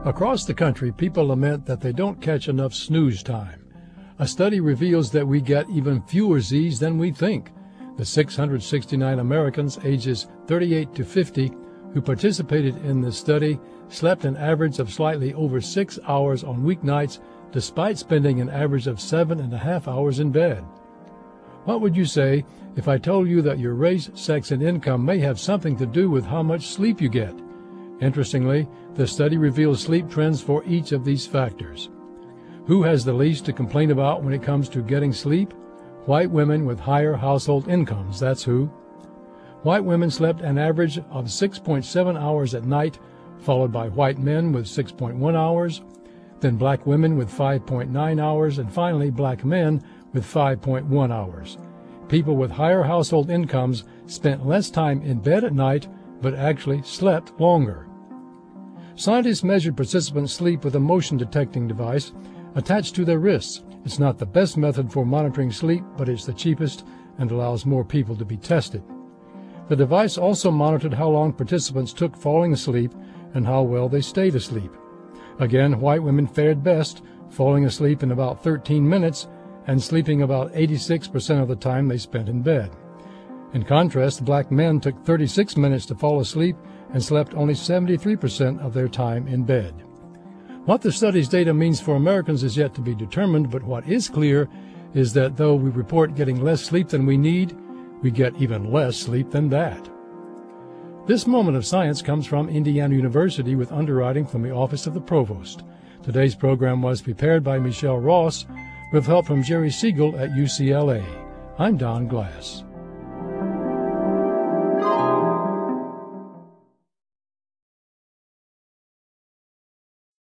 Across the country, people lament that they don't catch enough snooze time. A study reveals that we get even fewer Z's than we think. The 669 Americans ages 38 to 50 who participated in this study slept an average of slightly over 6 hours on weeknights, despite spending an average of 7.5 hours in bed. What would you say if I told you that your race, sex, and income may have something to do with how much sleep you get? Interestingly, the study reveals sleep trends for each of these factors. Who has the least to complain about when it comes to getting sleep? White women with higher household incomes, that's who. White women slept an average of 6.7 hours at night, followed by white men with 6.1 hours, then black women with 5.9 hours, and finally black men with 5.1 hours. People with higher household incomes spent less time in bed at night, but actually slept longer. Scientists measured participants' sleep with a motion-detecting device attached to their wrists. It's not the best method for monitoring sleep, but it's the cheapest and allows more people to be tested. The device also monitored how long participants took falling asleep and how well they stayed asleep. Again, white women fared best, falling asleep in about 13 minutes and sleeping about 86% of the time they spent in bed. In contrast, black men took 36 minutes to fall asleep and slept only 73% of their time in bed. What the study's data means for Americans is yet to be determined, but what is clear is that though we report getting less sleep than we need, we get even less sleep than that. This moment of science comes from Indiana University with underwriting from the Office of the Provost. Today's program was prepared by Michelle Ross with help from Jerry Siegel at UCLA. I'm Don Glass.